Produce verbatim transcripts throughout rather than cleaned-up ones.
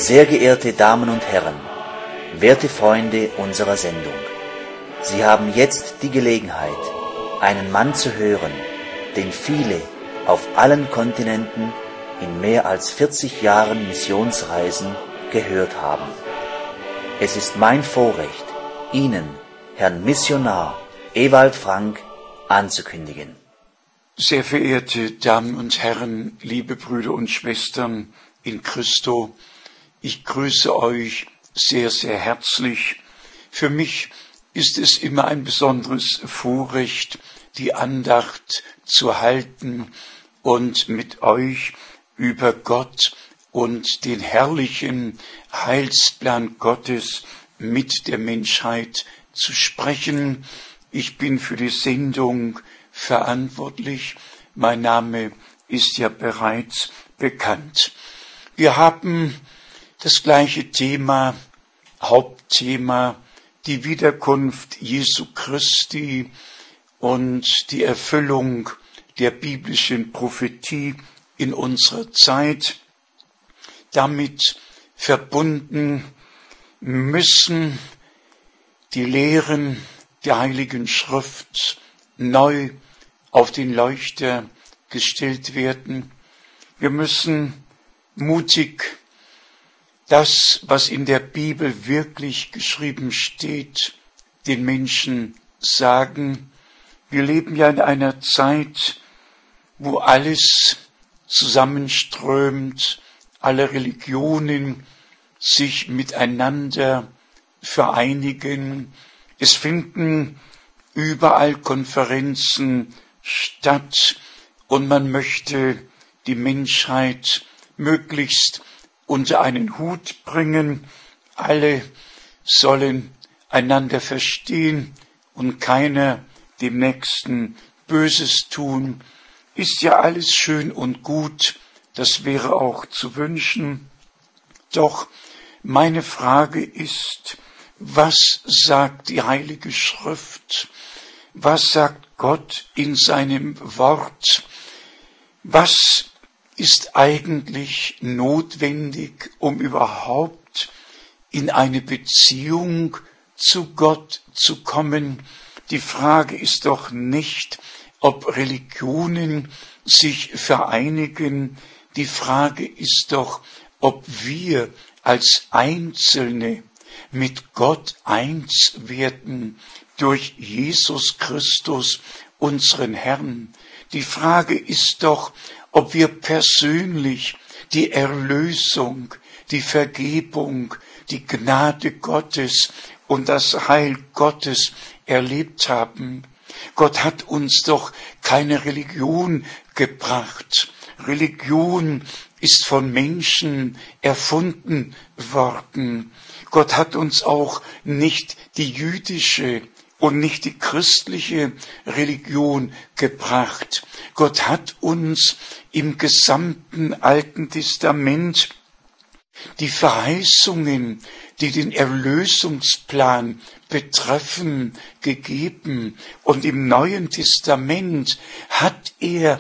Sehr geehrte Damen und Herren, werte Freunde unserer Sendung, Sie haben jetzt die Gelegenheit, einen Mann zu hören, den viele auf allen Kontinenten in mehr als vierzig Jahren Missionsreisen gehört haben. Es ist mein Vorrecht, Ihnen, Herrn Missionar Ewald Frank, anzukündigen. Sehr verehrte Damen und Herren, liebe Brüder und Schwestern in Christo, ich grüße euch sehr, sehr herzlich. Für mich ist es immer ein besonderes Vorrecht, die Andacht zu halten und mit euch über Gott und den herrlichen Heilsplan Gottes mit der Menschheit zu sprechen. Ich bin für die Sendung verantwortlich. Mein Name ist ja bereits bekannt. Wir haben das gleiche Thema, Hauptthema, die Wiederkunft Jesu Christi und die Erfüllung der biblischen Prophetie in unserer Zeit. Damit verbunden müssen die Lehren der Heiligen Schrift neu auf den Leuchter gestellt werden. Wir müssen mutig das, was in der Bibel wirklich geschrieben steht, den Menschen sagen. Wir leben ja in einer Zeit, wo alles zusammenströmt, alle Religionen sich miteinander vereinigen. Es finden überall Konferenzen statt und man möchte die Menschheit möglichst unter einen Hut bringen. Alle sollen einander verstehen und keiner dem Nächsten Böses tun. Ist ja alles schön und gut, das wäre auch zu wünschen. Doch meine Frage ist, was sagt die Heilige Schrift? Was sagt Gott in seinem Wort? Was ist eigentlich notwendig, um überhaupt in eine Beziehung zu Gott zu kommen? Die Frage ist doch nicht, ob Religionen sich vereinigen. Die Frage ist doch, ob wir als Einzelne mit Gott eins werden durch Jesus Christus, unseren Herrn. Die Frage ist doch, ob wir persönlich die Erlösung, die Vergebung, die Gnade Gottes und das Heil Gottes erlebt haben. Gott hat uns doch keine Religion gebracht. Religion ist von Menschen erfunden worden. Gott hat uns auch nicht die jüdische und nicht die christliche Religion gebracht. Gott hat uns im gesamten Alten Testament die Verheißungen, die den Erlösungsplan betreffen, gegeben. Und im Neuen Testament hat er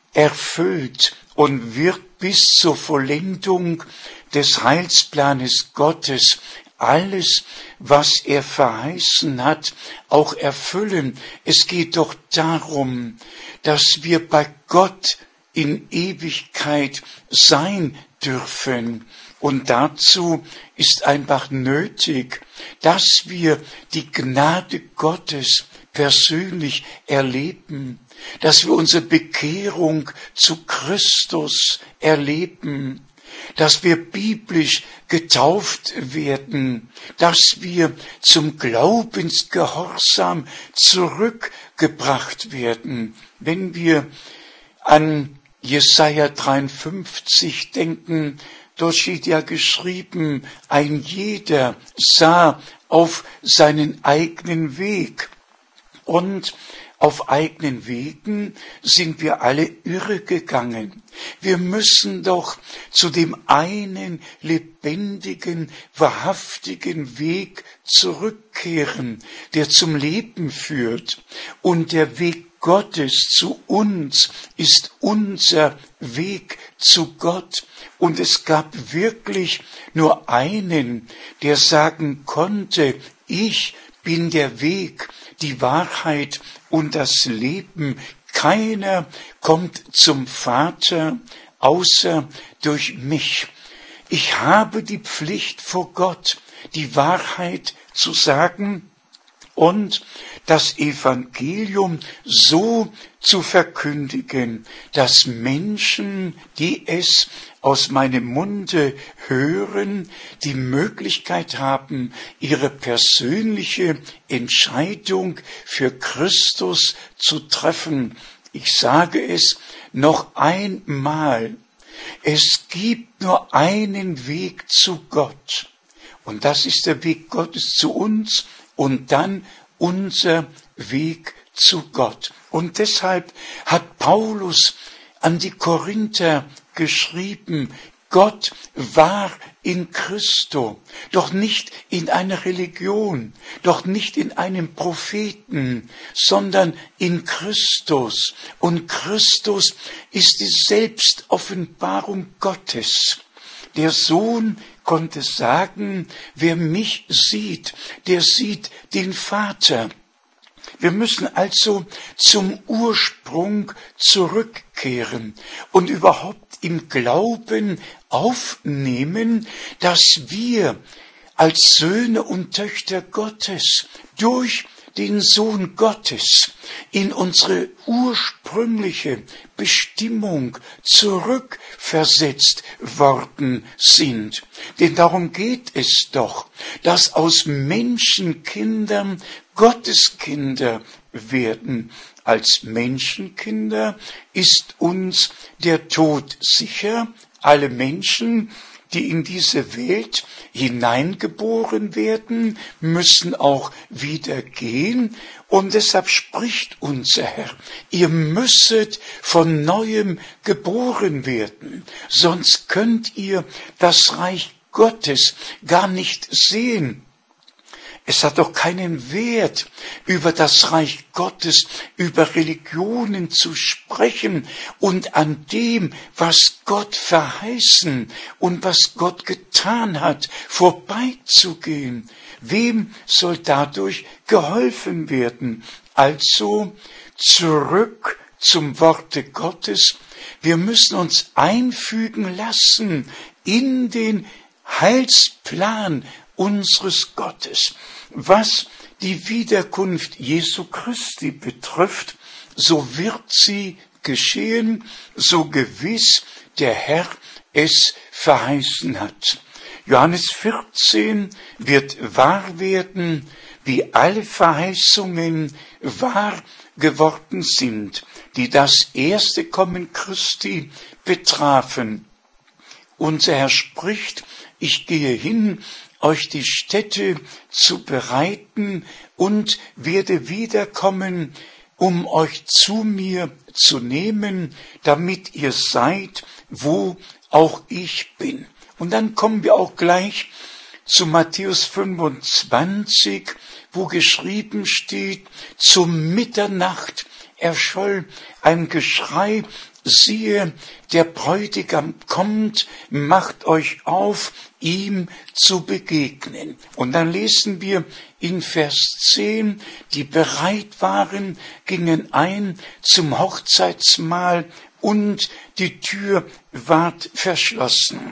erfüllt und wird bis zur Vollendung des Heilsplanes Gottes alles, was er verheißen hat, auch erfüllen. Es geht doch darum, dass wir bei Gott in Ewigkeit sein dürfen. Und dazu ist einfach nötig, dass wir die Gnade Gottes persönlich erleben, dass wir unsere Bekehrung zu Christus erleben, dass wir biblisch getauft werden, dass wir zum Glaubensgehorsam zurückgebracht werden. Wenn wir an Jesaja dreiundfünfzig denken, dort steht ja geschrieben, ein jeder sah auf seinen eigenen Weg. Und auf eigenen Wegen sind wir alle irregegangen. Wir müssen doch zu dem einen lebendigen, wahrhaftigen Weg zurückkehren, der zum Leben führt. Und der Weg Gottes zu uns ist unser Weg zu Gott. Und es gab wirklich nur einen, der sagen konnte, ich bin der Weg, die Wahrheit und das Leben. Keiner kommt zum Vater außer durch mich. Ich habe die Pflicht vor Gott, die Wahrheit zu sagen und das Evangelium so zu verkündigen, dass Menschen, die es aus meinem Munde hören, die Möglichkeit haben, ihre persönliche Entscheidung für Christus zu treffen. Ich sage es noch einmal. Es gibt nur einen Weg zu Gott. Und das ist der Weg Gottes zu uns und dann unser Weg zu Gott. Und deshalb hat Paulus an die Korinther geschrieben, Gott war in Christo, doch nicht in einer Religion, doch nicht in einem Propheten, sondern in Christus. Und Christus ist die Selbstoffenbarung Gottes. Der Sohn konnte sagen, wer mich sieht, der sieht den Vater. Wir müssen also zum Ursprung zurückkehren und überhaupt im Glauben aufnehmen, dass wir als Söhne und Töchter Gottes durch den Sohn Gottes in unsere ursprüngliche Bestimmung zurückversetzt worden sind. Denn darum geht es doch, dass aus Menschenkindern Gotteskinder werden. Als Menschenkinder ist uns der Tod sicher. Alle Menschen, die in diese Welt hineingeboren werden, müssen auch wieder gehen. Und deshalb spricht unser Herr, ihr müsset von Neuem geboren werden, sonst könnt ihr das Reich Gottes gar nicht sehen. Es hat doch keinen Wert, über das Reich Gottes, über Religionen zu sprechen und an dem, was Gott verheißen und was Gott getan hat, vorbeizugehen. Wem soll dadurch geholfen werden? Also zurück zum Worte Gottes. Wir müssen uns einfügen lassen in den Heilsplan unseres Gottes. Was die Wiederkunft Jesu Christi betrifft, so wird sie geschehen, so gewiss der Herr es verheißen hat. Johannes vierzehn wird wahr werden, wie alle Verheißungen wahr geworden sind, die das erste Kommen Christi betrafen. Unser Herr spricht, ich gehe hin, euch die Stätte zu bereiten und werde wiederkommen, um euch zu mir zu nehmen, damit ihr seid, wo auch ich bin. Und dann kommen wir auch gleich zu Matthäus fünfundzwanzig, wo geschrieben steht, zum Mitternacht erscholl ein Geschrei, siehe, der Bräutigam kommt, macht euch auf, ihm zu begegnen. Und dann lesen wir in Vers zehn, die bereit waren, gingen ein zum Hochzeitsmahl und die Tür ward verschlossen.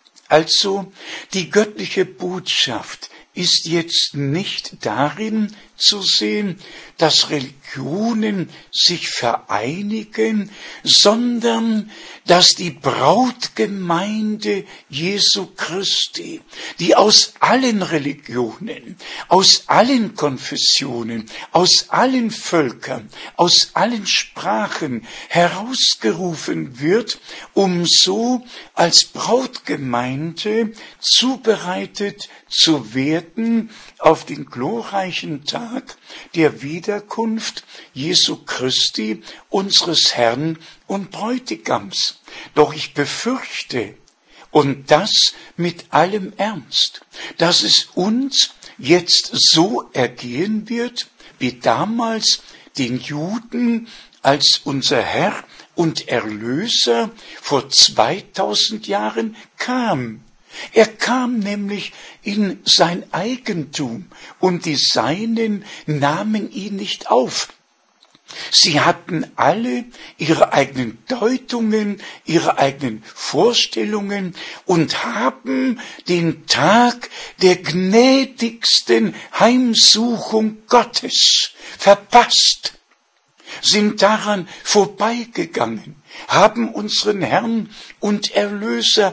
Also die göttliche Botschaft ist jetzt nicht darin zu sehen, dass Religionen sich vereinigen, sondern dass die Brautgemeinde Jesu Christi, die aus allen Religionen, aus allen Konfessionen, aus allen Völkern, aus allen Sprachen herausgerufen wird, um so als Brautgemeinde zubereitet zu werden auf den glorreichen Tag der Wiederkunft Jesu Christi, unseres Herrn und Bräutigams. Doch ich befürchte, und das mit allem Ernst, dass es uns jetzt so ergehen wird, wie damals den Juden als unser Herr und Erlöser vor zweitausend Jahren kam. Er kam nämlich in sein Eigentum und die Seinen nahmen ihn nicht auf. Sie hatten alle ihre eigenen Deutungen, ihre eigenen Vorstellungen und haben den Tag der gnädigsten Heimsuchung Gottes verpasst, sind daran vorbeigegangen, haben unseren Herrn und Erlöser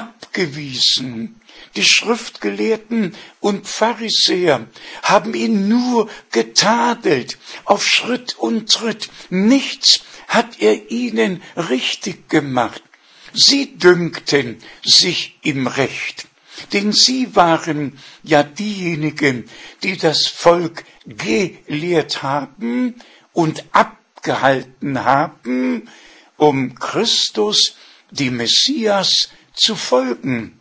abgewiesen. Die Schriftgelehrten und Pharisäer haben ihn nur getadelt, auf Schritt und Tritt. Nichts hat er ihnen richtig gemacht. Sie dünkten sich im Recht, denn sie waren ja diejenigen, die das Volk gelehrt haben und abgehalten haben, um Christus, dem Messias, zu folgen.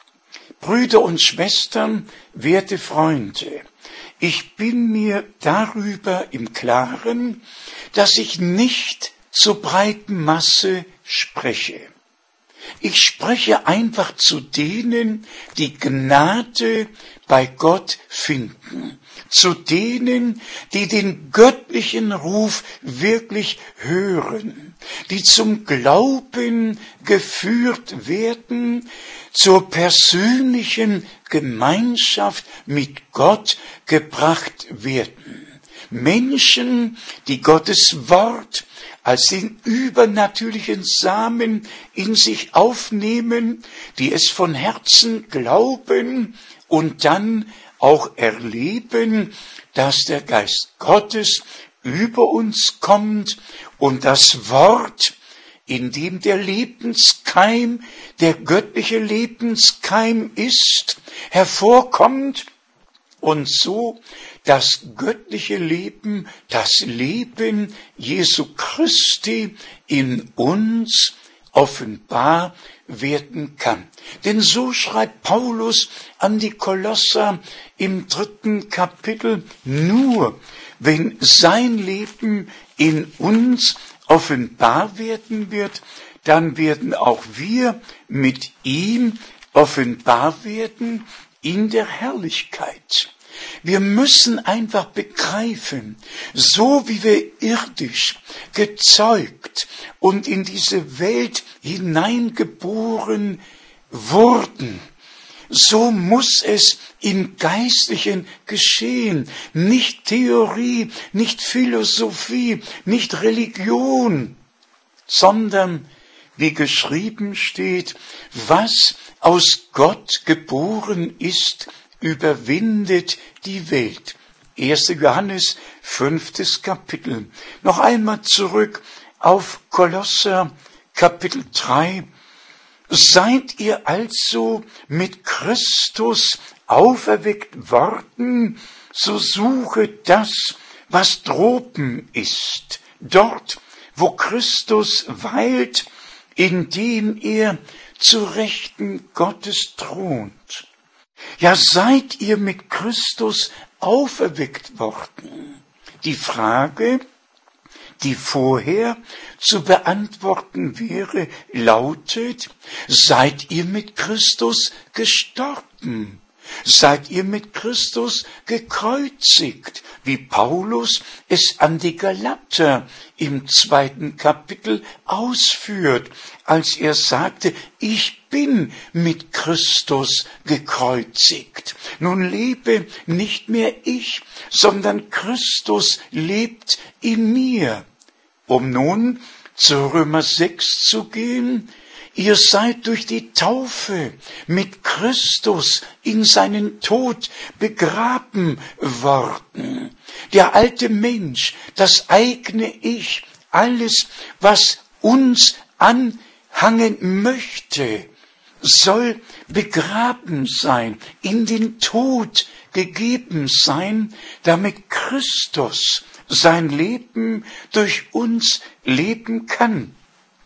Brüder und Schwestern, werte Freunde, ich bin mir darüber im Klaren, dass ich nicht zur breiten Masse spreche. Ich spreche einfach zu denen, die Gnade bei Gott finden, zu denen, die den göttlichen Ruf wirklich hören, die zum Glauben geführt werden, zur persönlichen Gemeinschaft mit Gott gebracht werden. Menschen, die Gottes Wort als den übernatürlichen Samen in sich aufnehmen, die es von Herzen glauben und dann auch erleben, dass der Geist Gottes über uns kommt und das Wort, in dem der Lebenskeim, der göttliche Lebenskeim ist, hervorkommt und so das göttliche Leben, das Leben Jesu Christi in uns offenbar werden kann. Denn so schreibt Paulus an die Kolosser im dritten Kapitel: Nur wenn sein Leben in uns offenbar werden wird, dann werden auch wir mit ihm offenbar werden in der Herrlichkeit. Wir müssen einfach begreifen, so wie wir irdisch gezeugt und in diese Welt hineingeboren wurden, so muss es im Geistlichen geschehen. Nicht Theorie, nicht Philosophie, nicht Religion, sondern, wie geschrieben steht, was aus Gott geboren ist, überwindet die Welt. erster Johannes, fünftes Kapitel. Noch einmal zurück auf Kolosser, Kapitel drei. Seid ihr also mit Christus auferweckt worden, so suche das, was droben ist, dort, wo Christus weilt, indem er zu Rechten Gottes thront. Ja, seid ihr mit Christus auferweckt worden? Die Frage, die vorher zu beantworten wäre, lautet: Seid ihr mit Christus gestorben? Seid ihr mit Christus gekreuzigt, wie Paulus es an die Galater im zweiten Kapitel ausführt, als er sagte: Ich bin mit Christus gekreuzigt. Nun lebe nicht mehr ich, sondern Christus lebt in mir. Um nun zu Römer sechs zu gehen: Ihr seid durch die Taufe mit Christus in seinen Tod begraben worden. Der alte Mensch, das eigene Ich, alles, was uns anhangen möchte, soll begraben sein, in den Tod gegeben sein, damit Christus sein Leben durch uns leben kann.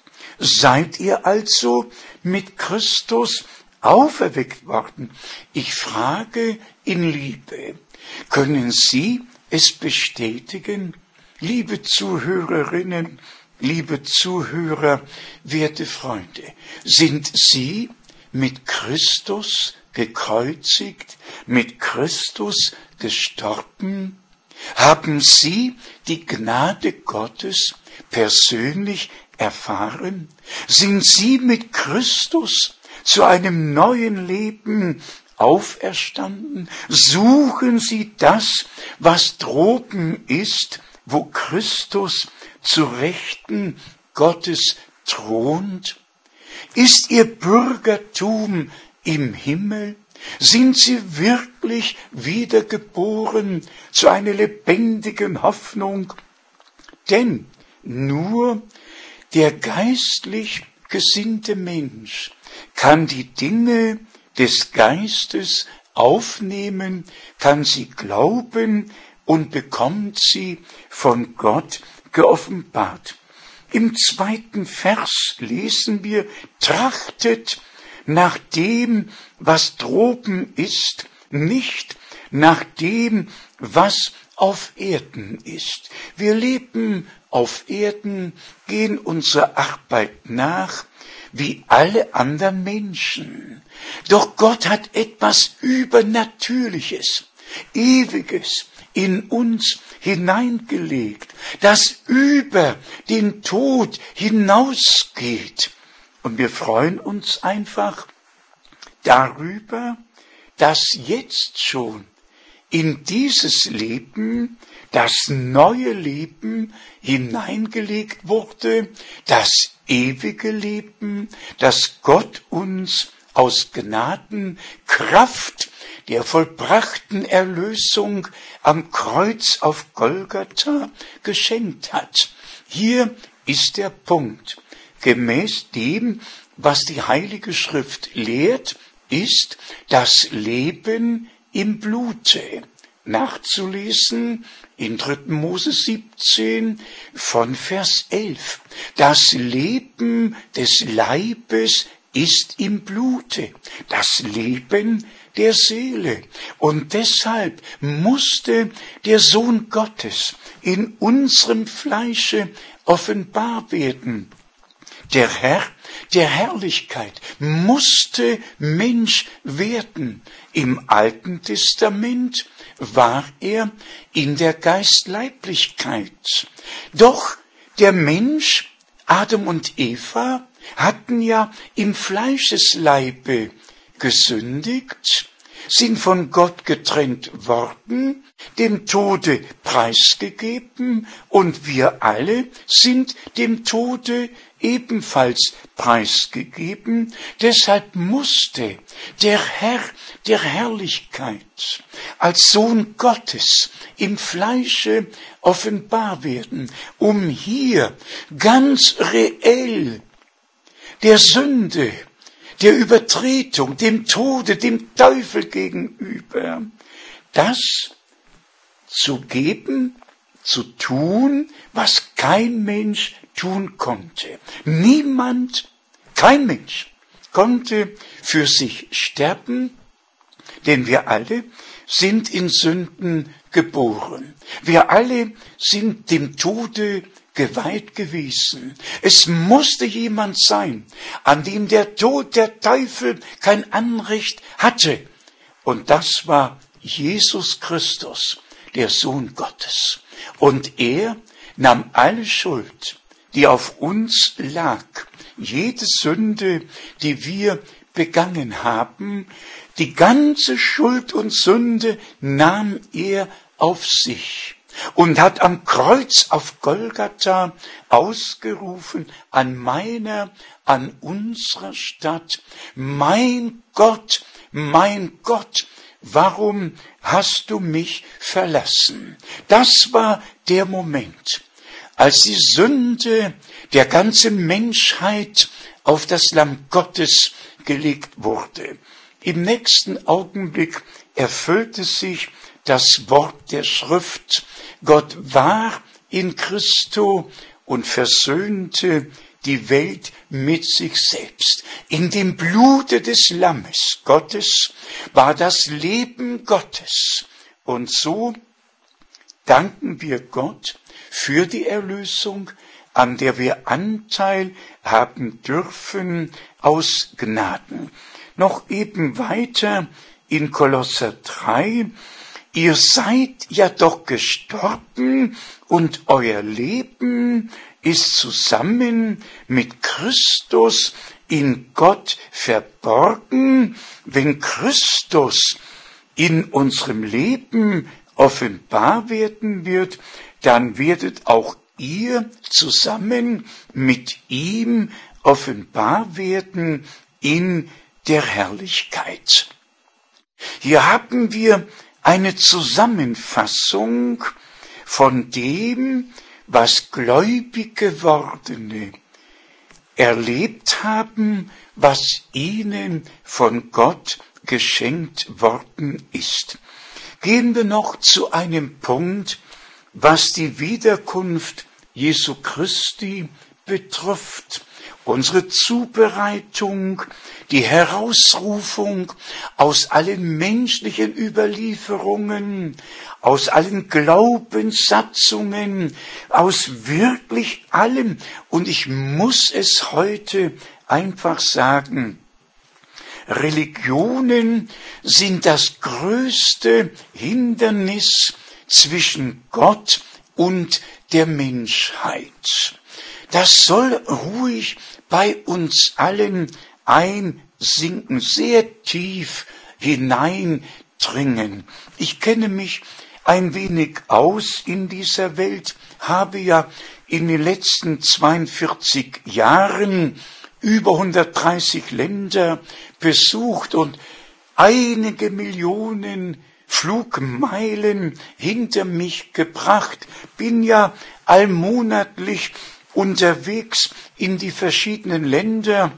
Seid ihr also mit Christus auferweckt worden? Ich frage in Liebe, können Sie es bestätigen? liebe Zuhörerinnen, liebe Zuhörer, werte Freunde, sind Sie mit Christus gekreuzigt, mit Christus gestorben? Haben Sie die Gnade Gottes persönlich erfahren? Sind Sie mit Christus zu einem neuen Leben auferstanden? Suchen Sie das, was droben ist, wo Christus zu Rechten Gottes thront? Ist Ihr Bürgertum im Himmel? Sind Sie wirklich wiedergeboren zu einer lebendigen Hoffnung? Denn nur der geistlich gesinnte Mensch kann die Dinge des Geistes aufnehmen, kann sie glauben und bekommt sie von Gott geoffenbart. Im zweiten Vers lesen wir: Trachtet nach dem, was droben ist, nicht nach dem, was auf Erden ist. Wir leben auf Erden, gehen unserer Arbeit nach, wie alle anderen Menschen. Doch Gott hat etwas Übernatürliches, Ewiges in uns hineingelegt, das über den Tod hinausgeht. Und wir freuen uns einfach darüber, dass jetzt schon in dieses Leben das neue Leben hineingelegt wurde, das ewige Leben, das Gott uns aus Gnaden Kraft der vollbrachten Erlösung am Kreuz auf Golgatha geschenkt hat. Hier ist der Punkt. Gemäß dem, was die Heilige Schrift lehrt, ist das Leben im Blute. Nachzulesen in dritten Mose siebzehn von Vers elf. Das Leben des Leibes ist im Blute, das Leben der Seele. Und deshalb musste der Sohn Gottes in unserem Fleische offenbar werden. Der Herr der Herrlichkeit musste Mensch werden. Im Alten Testament war er in der Geistleiblichkeit. Doch der Mensch, Adam und Eva, hatten ja im Fleischesleibe gesündigt, sind von Gott getrennt worden, dem Tode preisgegeben, und wir alle sind dem Tode ebenfalls preisgegeben. Deshalb musste der Herr der Herrlichkeit als Sohn Gottes im Fleische offenbar werden, um hier ganz reell der Sünde, der Übertretung, dem Tode, dem Teufel gegenüber, das zu geben, zu tun, was kein Mensch tun konnte. Niemand, kein Mensch konnte für sich sterben, denn wir alle sind in Sünden geboren. Wir alle sind dem Tode geweiht gewesen. Es musste jemand sein, an dem der Tod, der Teufel kein Anrecht hatte. Und das war Jesus Christus, der Sohn Gottes. Und er nahm alle Schuld, die auf uns lag, jede Sünde, die wir begangen haben, die ganze Schuld und Sünde nahm er auf sich und hat am Kreuz auf Golgatha ausgerufen, an meiner, an unserer Stadt: Mein Gott, mein Gott, warum hast du mich verlassen? Das war der Moment, als die Sünde der ganzen Menschheit auf das Lamm Gottes gelegt wurde. Im nächsten Augenblick erfüllte sich das Wort der Schrift: Gott war in Christo und versöhnte die Welt mit sich selbst. In dem Blute des Lammes Gottes war das Leben Gottes. Und so danken wir Gott für die Erlösung, an der wir Anteil haben dürfen aus Gnaden. Noch eben weiter in Kolosser drei, ihr seid ja doch gestorben und euer Leben ist zusammen mit Christus in Gott verborgen. Wenn Christus in unserem Leben offenbar werden wird, dann werdet auch ihr zusammen mit ihm offenbar werden in der Herrlichkeit. Hier haben wir eine Zusammenfassung von dem, was gläubig Gewordene erlebt haben, was ihnen von Gott geschenkt worden ist. Gehen wir noch zu einem Punkt, was die Wiederkunft Jesu Christi betrifft. Unsere Zubereitung, die Herausrufung aus allen menschlichen Überlieferungen, aus allen Glaubenssatzungen, aus wirklich allem. Und ich muss es heute einfach sagen, Religionen sind das größte Hindernis zwischen Gott und der Menschheit. Das soll ruhig bei uns allen einsinken, sehr tief hineindringen. Ich kenne mich ein wenig aus in dieser Welt, habe ja in den letzten zweiundvierzig Jahren über hundertdreißig Länder besucht und einige Millionen Flugmeilen hinter mich gebracht, bin ja allmonatlich unterwegs in die verschiedenen Länder,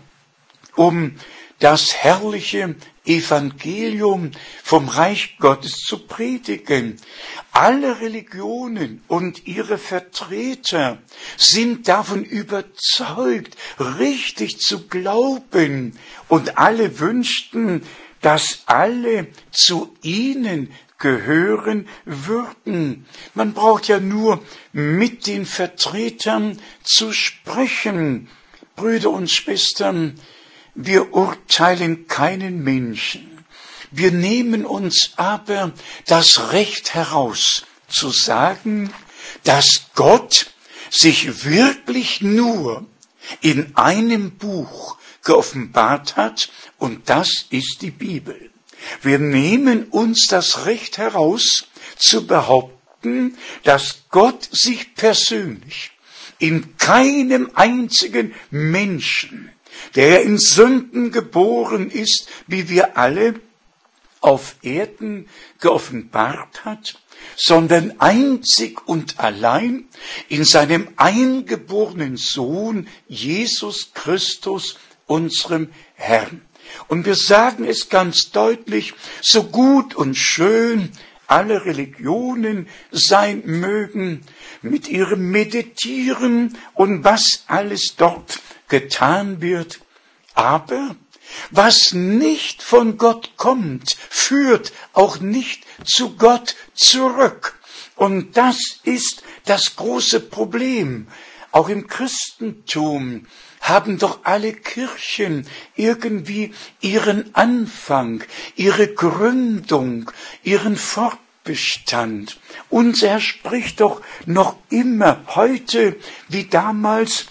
um das herrliche Evangelium vom Reich Gottes zu predigen. Alle Religionen und ihre Vertreter sind davon überzeugt, richtig zu glauben, und alle wünschten, dass alle zu ihnen gehören würden. Man braucht ja nur mit den Vertretern zu sprechen. Brüder und Schwestern, wir urteilen keinen Menschen. Wir nehmen uns aber das Recht heraus, zu sagen, dass Gott sich wirklich nur in einem Buch geoffenbart hat, und das ist die Bibel. Wir nehmen uns das Recht heraus, zu behaupten, dass Gott sich persönlich in keinem einzigen Menschen, der in Sünden geboren ist, wie wir alle, auf Erden geoffenbart hat, sondern einzig und allein in seinem eingeborenen Sohn Jesus Christus, unserem Herrn. Und wir sagen es ganz deutlich, so gut und schön alle Religionen sein mögen, mit ihrem Meditieren und was alles dort getan wird, aber was nicht von Gott kommt, führt auch nicht zu Gott zurück. Und das ist das große Problem. Auch im Christentum haben doch alle Kirchen irgendwie ihren Anfang, ihre Gründung, ihren Fortbestand. Unser Herr spricht doch noch immer heute wie damals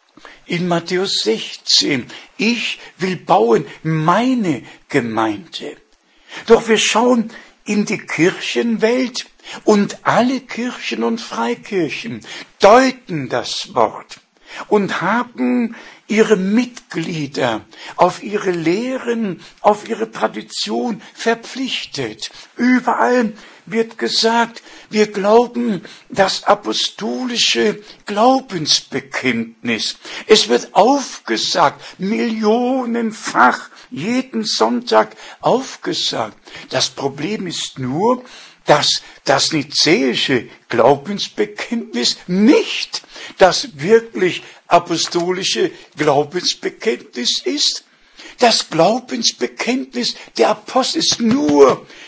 in Matthäus sechzehn, ich will bauen meine Gemeinde. Doch wir schauen in die Kirchenwelt und alle Kirchen und Freikirchen deuten das Wort und haben ihre Mitglieder auf ihre Lehren, auf ihre Tradition verpflichtet. Überall wird gesagt, wir glauben das apostolische Glaubensbekenntnis. Es wird aufgesagt, millionenfach, jeden Sonntag aufgesagt. Das Problem ist nur, dass das nizäische Glaubensbekenntnis nicht das wirklich apostolische Glaubensbekenntnis ist. Das Glaubensbekenntnis der Apostel ist nur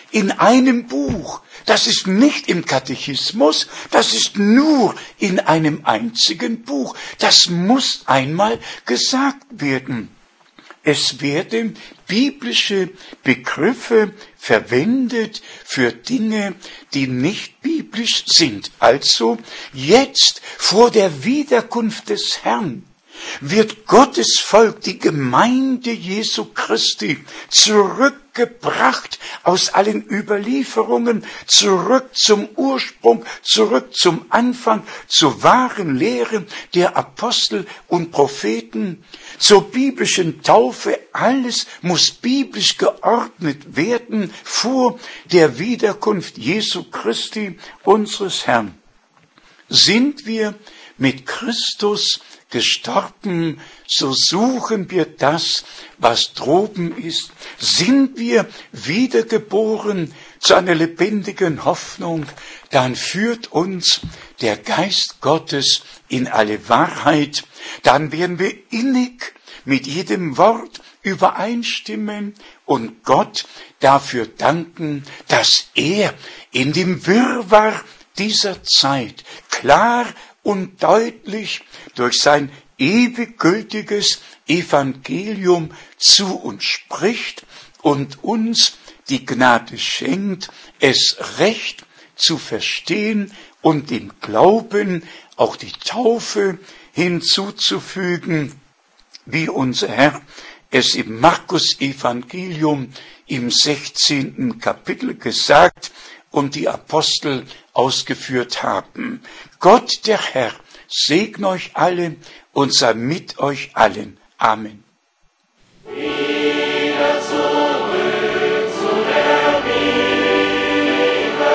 in einem Buch. Das ist nicht im Katechismus, das ist nur in einem einzigen Buch. Das muss einmal gesagt werden. Es werden biblische Begriffe verwendet für Dinge, die nicht biblisch sind. Also jetzt vor der Wiederkunft des Herrn wird Gottes Volk, die Gemeinde Jesu Christi, zurückgebracht aus allen Überlieferungen, zurück zum Ursprung, zurück zum Anfang, zur wahren Lehre der Apostel und Propheten, zur biblischen Taufe. Alles muss biblisch geordnet werden vor der Wiederkunft Jesu Christi, unseres Herrn. Sind wir mit Christus gestorben, so suchen wir das, was droben ist. Sind wir wiedergeboren zu einer lebendigen Hoffnung, dann führt uns der Geist Gottes in alle Wahrheit. Dann werden wir innig mit jedem Wort übereinstimmen und Gott dafür danken, dass er in dem Wirrwarr dieser Zeit klar und deutlich durch sein ewig gültiges Evangelium zu uns spricht und uns die Gnade schenkt, es recht zu verstehen und dem Glauben auch die Taufe hinzuzufügen, wie unser Herr es im Markus-Evangelium im sechzehnten Kapitel gesagt und die Apostel ausgeführt haben. Gott, der Herr, segne euch alle und sei mit euch allen. Amen. Wieder zurück zu der Bibel,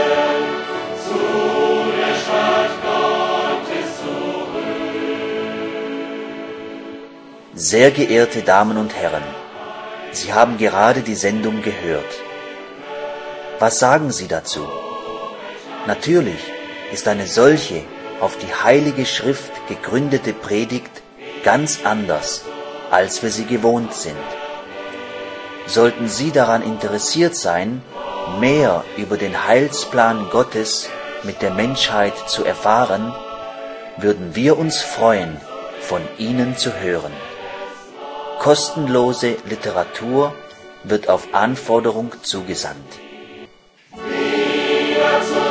zu der Stadt Gottes zurück. Sehr geehrte Damen und Herren, Sie haben gerade die Sendung gehört. Was sagen Sie dazu? Natürlich ist eine solche auf die Heilige Schrift gegründete Predigt ganz anders, als wir sie gewohnt sind. Sollten Sie daran interessiert sein, mehr über den Heilsplan Gottes mit der Menschheit zu erfahren, würden wir uns freuen, von Ihnen zu hören. Kostenlose Literatur wird auf Anforderung zugesandt. Wieder zurück.